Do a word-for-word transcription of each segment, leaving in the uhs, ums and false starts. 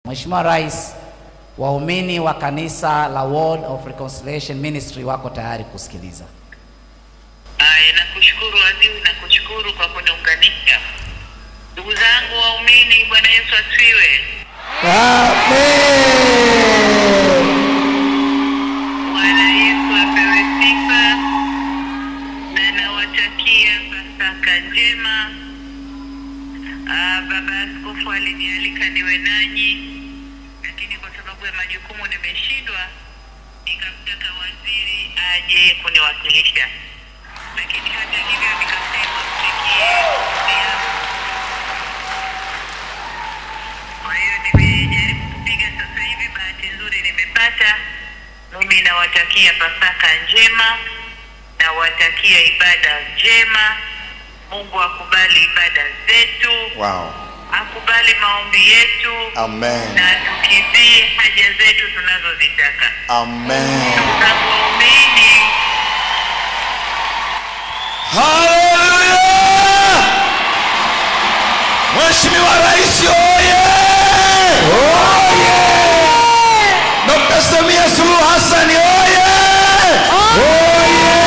Mheshimiwa Rais, waumini wa kanisa la Word of Reconciliation Ministry wako tayari kusikiliza. Aya, nakushukuru waziri, nakushukuru kwa kuniunganisha. Ndugu zangu waumini, Bwana Yesu asifiwe. Amen. Bwana Yesu apewe sifa, na nawatakia Pasaka njema. Ah, Baba Askofu alinialika niwe nanyi, lakini kwa sababu ya majukumu nimeshindwa, nikamtaka waziri aje kuniwakilisha. Lakini hata hivyo nikasema mfikie pia. Kwa hiyo nimejaribu kupiga sasa hivi, bahati nzuri nimepata. Mimi nawatakia Pasaka njema, nawatakia ibada njema. Mungu akubali ibada zetu. Wow. Akubali maombi yetu. Amen. Na tukidhie haja zetu tunazozitaka. Amen. Tunakuamini. Hallelujah! Mheshimiwa Rais oye! Oye! Dokta Samia Suluhu Hassan oye! Oye!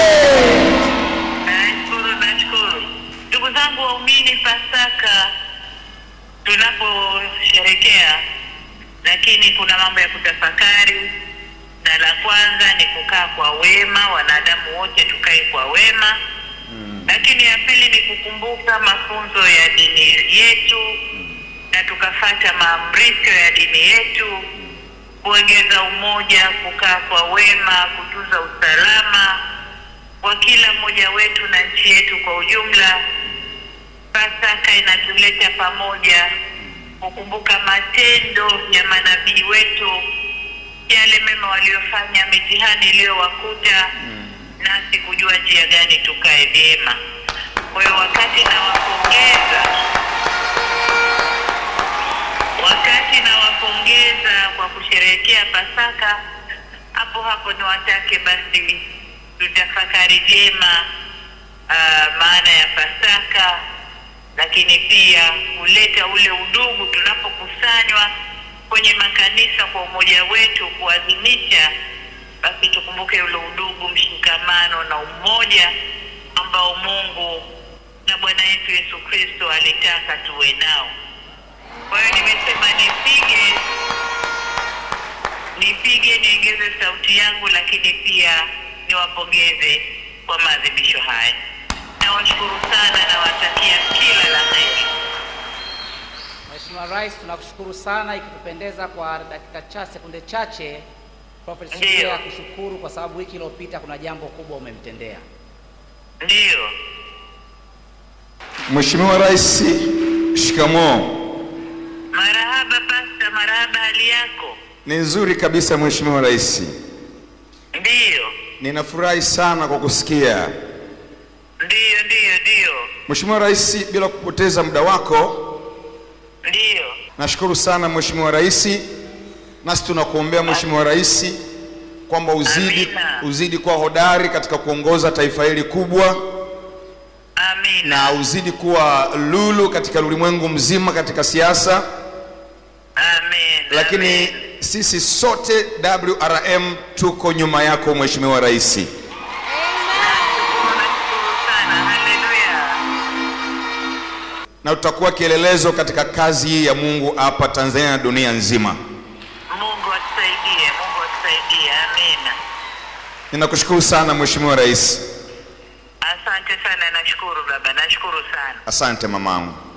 Nashukuru, nashukuru. Ndugu zangu waumini, Pasaka tunaposherekea, lakini kuna mambo ya kutafakari, na la kwanza ni kukaa kwa wema, wanadamu wote tukae kwa wema. Mm. Lakini ya pili ni kukumbuka mafunzo ya dini yetu, mm. na tukafata maamrisho ya dini yetu, kuongeza umoja, kukaa kwa wema, kutunza usalama kwa kila mmoja wetu na nchi yetu kwa ujumla. Pasaka inatuleta pamoja kukumbuka matendo ya manabii wetu, yale mema waliofanya, mitihani iliyowakuta, mm. nasi kujua njia gani tukae vyema. Kwa hiyo wakati nawapongeza, wakati nawapongeza kwa kusherehekea Pasaka, hapo hapo niwatake basi tutafakari vyema uh, maana ya Pasaka, lakini pia kuleta ule udugu tunapokusanywa kwenye makanisa kwa umoja wetu kuadhimisha. Basi tukumbuke ule udugu, mshikamano na umoja ambao Mungu na Bwana yetu Yesu Kristo alitaka tuwe nao. Kwa hiyo nimesema nipige nipige niongeze sauti yangu, lakini pia niwapongeze kwa maadhimisho haya. Nawashukuru sana na watakia kila la heri. Mheshimiwa Rais, tunakushukuru sana. Ikitupendeza kwa dakika chache, sekunde chache, Prophet Sylvia kushukuru kwa sababu wiki iliyopita kuna jambo kubwa umemtendea. Ndio. Mheshimiwa Rais, shikamoo. Marahaba Pastor, marahaba, hali yako? Ni nzuri kabisa Mheshimiwa Rais. Ndio. Ninafurahi sana kwa kusikia. Ndio, ndio, ndio. Mheshimiwa Rais, bila kupoteza muda wako, ndio. Nashukuru sana Mheshimiwa Rais. Nasi tunakuombea Mheshimiwa Rais kwamba uzidi Amina. uzidi kuwa hodari katika kuongoza taifa hili kubwa. Amina. Na uzidi kuwa lulu katika ulimwengu mzima katika siasa. Amen. Lakini Amen. Sisi sote W R M tuko nyuma yako Mheshimiwa Rais. Na tutakuwa kielelezo katika kazi hii ya Mungu hapa Tanzania na dunia nzima. Mungu atusaidie, Mungu atusaidie. Amina. Ninakushukuru sana Mheshimiwa Rais. Asante sana, nashukuru baba, nashukuru sana. Asante mamangu.